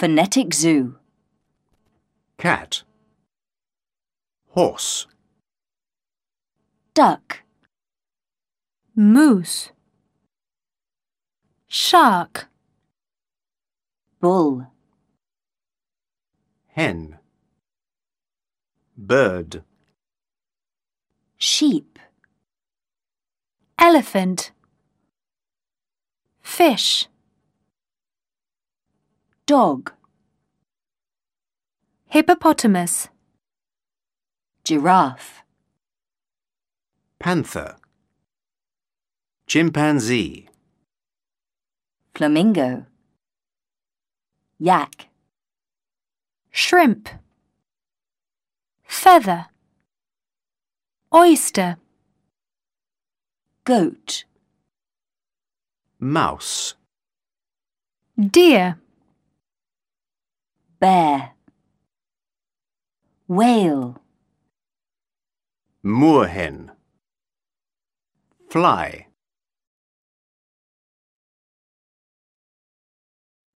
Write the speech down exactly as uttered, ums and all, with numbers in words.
Phonetic zoo. Cat. Horse. Duck. Moose. Shark. Bull. Hen. Bird. Sheep. Elephant. Fish. Dog. Hippopotamus. Giraffe. Panther. Chimpanzee. Flamingo. Yak. Shrimp. Feather. Oyster. Goat. Mouse. Deer. Bear. Whale. Moorhen. Fly.